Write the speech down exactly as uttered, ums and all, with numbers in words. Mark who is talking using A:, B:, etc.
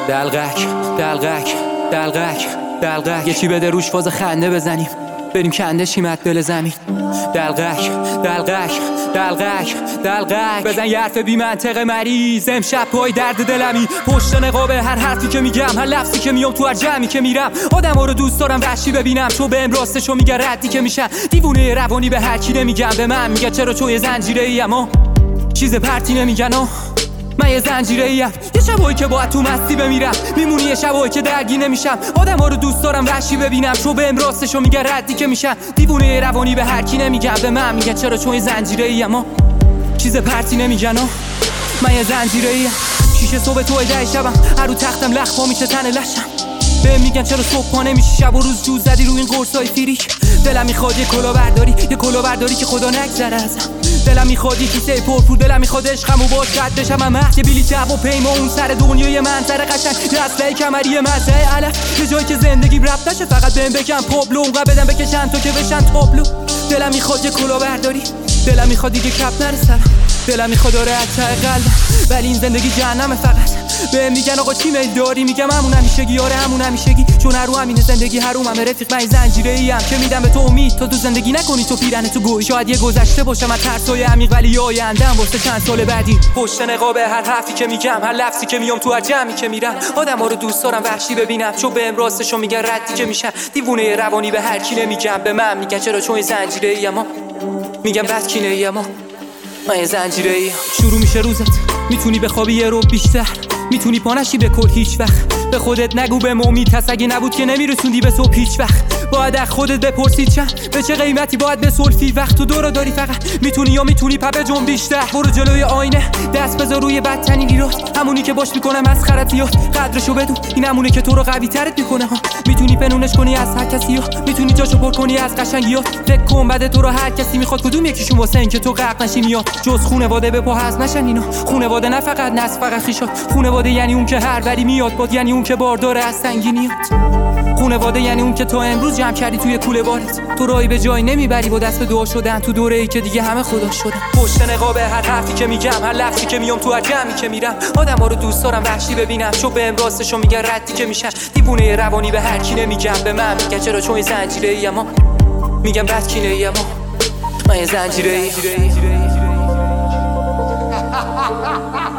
A: دلقک دلقک دلقک دلقک یکی بده روش فاز خنده بزنیم بریم کنده شیمت دل زمین دلقک دلقک دلقک دلقک بزن یه حرف بی منطق مریض امشب پای درد دلمی پشت نقاب هر حرفی که میگم هر لفظی که میام تو هر جمعی که میرم آدم ها رو دوست دارم وحشی ببینم چو بهم راستشو میگه ردی که میشن دیوونه روانی به هر کی نمیگم به من میگه چرا چو یه زنجیره ای اما چیز پرتی نمیگن و من یه زنجیره ایم یه شبایی که باید تو مستی بمیرم میمونی یه شبایی که درگی نمیشم آدم ها رو دوست دارم وحشی ببینم چو بهم راستشو میگه ردی که میشن دیوونه روانی به هر کی نمیگم به من میگه چرا چون یه زنجیره ای اما چیز پرتی نمیگن و من یه زنجیره ایم شیشه صبح تو ده شبم هر رو تختم لخ پا میشه تن لشم بهم میگن چرا صبح پا نمیشی شب و روز جوز زدی روی این قرصای فیریک دلم میخواد یه کلا برداری یه کلا برداری که خدا نگذره ازم دلم میخواد یه کیسه پرپور دلم میخواد عشقمو باش رد بشم من مهد یه بلیط و پیما اون سر دنیای منظره قشنگ یه اسلحه کمری مزه علف یه جایی که زندگیم ربط نشه فقط بهم بگم پابلو اونقدر بدم بکشن تو که بشن تابلو دلم میخواد یه کلا برداری دلم میخواد دیگه کپ نره سرم دلم میخواد داره از ته قلبم ولی این زندگی جهنمه فقط بهم میگن آقا چی میل داری میگم همون همیشگی آره همون همیشگی چون هر رو همین زندگی هرومم رفیق من زنجیره ایم که میدم به تو امید تا تو زندگی نکنی تو پیرن تو گوی شاید یه گذشته باشم از ترسای عمیق ولی آینده‌ام واسه چند سال بعدی پشت نقاب هر حرفی که میگم هر لفظی که میام تو هر جمعی که میرم آدم‌ها رو دوست دارم وحشی ببینم چون بهم راستشو میگن ردی که میشن دیوونه روانی به هر کی نمیگم به من میگن چرا چون زنجیره ایم میگم بس کینه ایم من یه زنجیره ایم شروع میشه روزت میتونی بخوابی یه رو بیشتر میتونی پانشی به کل هیچ وقت به خودت نگو به امید هست اگه نبود که نمیرسوندی به صبح هیچ وقت باید از خودت بپرسی چند به چه قیمتی باید بسلفی وقت تو دورو داری فقط میتونی یا میتونی پپ جنب بیشتر برو جلوی آینه دست بذار روی بدترین ایراد همونی که باش میکنه مسخرت یاد قدرشو بدون این همونه که تو رو قوی ترت میکنه ها میتونی پنونش کنی از هر کسی ها میتونی جاشو پر کنی از قشنگیات فکر کن بعد تو رو هر کسی میخواد کدوم یکیشون واسه اینکه تو غرق نشی میاد جز خونواده به پا هست نشن اینا خونواده نه فقط نس فقط خیشات خونواده یعنی اون که هر بری میاد باد یعنی اون که بارداره از سنگینیات خونواده یعنی اون که تا امروز جمع کردی توی کوله بارت تو راهی به جای نمیبری با دست به دعا شدن تو دوره‌ای که دیگه همه خدا شدن پشت نقاب هر حرفی که میگم هر لفظی که میام تو هر جمعی که میرم آدم‌ها رو دوست دارم وحشی ببینم چون بهم راستشو میگن ردی که میشن دیوونه روانی به هر کی نمیگم به من میگن چرا چون زنجیره ایم میگم بس کینه ایم من یه زنجیره ایم